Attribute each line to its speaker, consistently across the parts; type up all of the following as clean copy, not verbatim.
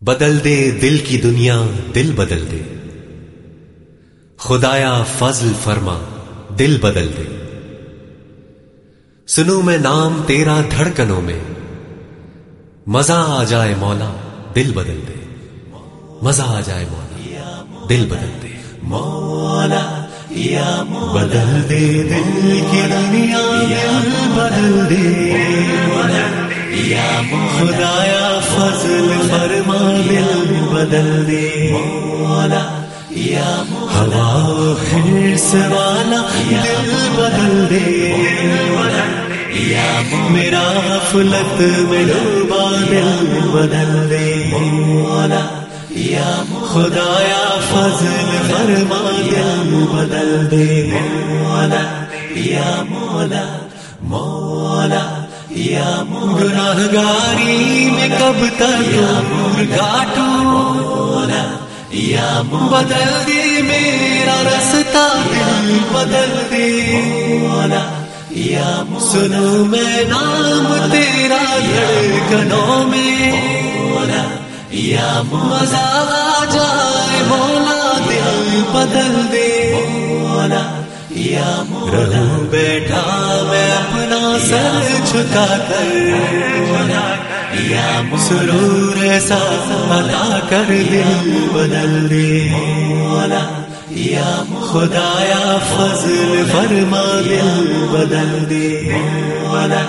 Speaker 1: بدل دے دل کی دنیا، دل بدل دے خدایا فضل فرما، دل بدل دے. سنوں میں نام تیرا دھڑکنوں میں، مزہ آ جائے مولا دل بدل دے. مزہ آ جائے مولا دل بدل دے. مولا یا بدل دے دل کی دنیا، دل بدل دے. خدایا فضل فرما، دل بدل دے. مولا ہوا حرص والا دل بدل دے. میرا غفلت میں ڈوبا دل بدل دے. مولا خدایا فضل فرما، دل بدل دے. مولا مولا مولا گناہگاری میں کب تک کاٹوں، بدل دے میرا رستہ دل بدل دے. سنو میں نام تیرا دھڑکنوں میں، مزہ آ جائے مولا دل بدل دے. رہوں بیٹھا میں اپنا سر جھکا کر، سرور ایسا عطا کر دل بدل دے. خدایا فضل فرما، دل بدل دے. مولا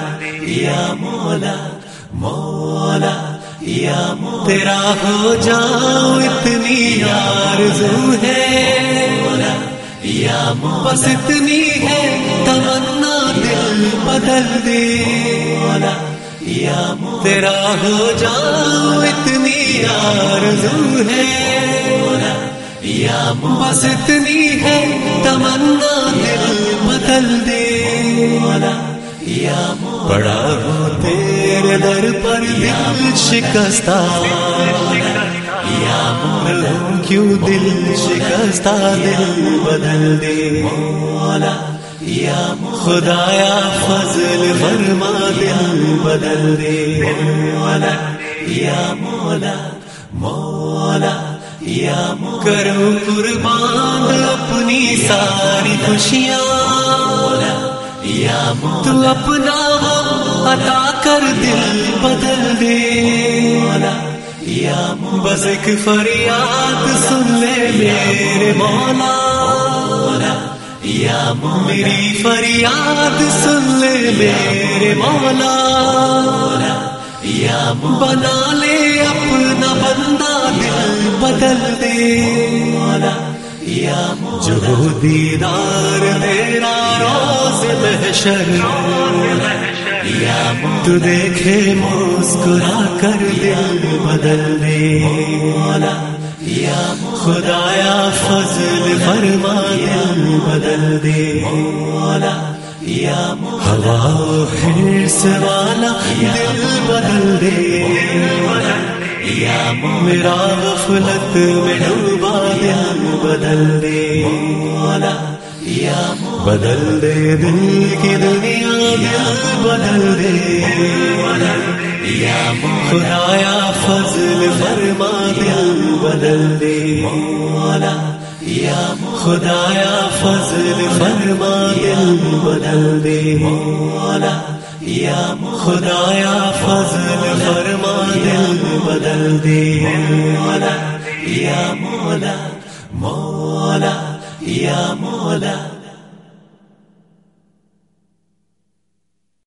Speaker 1: مولا تیرا ہو جاؤ اتنی آرزو ہے، بس اتنی ہے تمنا دل بدل دے. تیرا ہو جاؤ اتنی آرزو ہے، بس اتنی ہے تمنا دل بدل دے. پڑا ہو تیرے در پر دل شکستہ، کیوں دل شکستہ دل بدل دے. خدایا فضل فرما، دل بدل دے. مولا مولا کرو قربان اپنی ساری خوشیاں، تو اپنا عطا کر دل بدل دے. بس ایک فریاد سن لے میرے مولا، میری فریاد سن لے میرے مولا. بنا لے اپنا بندہ دل بدل دے. جو دیدار تیرا روز محشر، تو دیکھے مسکرا کر دل بدل دے. خدایا فضل فرما، دل بدل دے. ہوا حرص والا دل بدل دے. میرا غفلت میں ڈوبا دل بدل دے. بدل دے دل کی دنیا، دل بدل دے. خدایا فضل فرما، دل بدل دے. خدایا فضل فرما، دل بدل دے. خدایا فضل فرما، دل بدل دے. مولا مولا مولا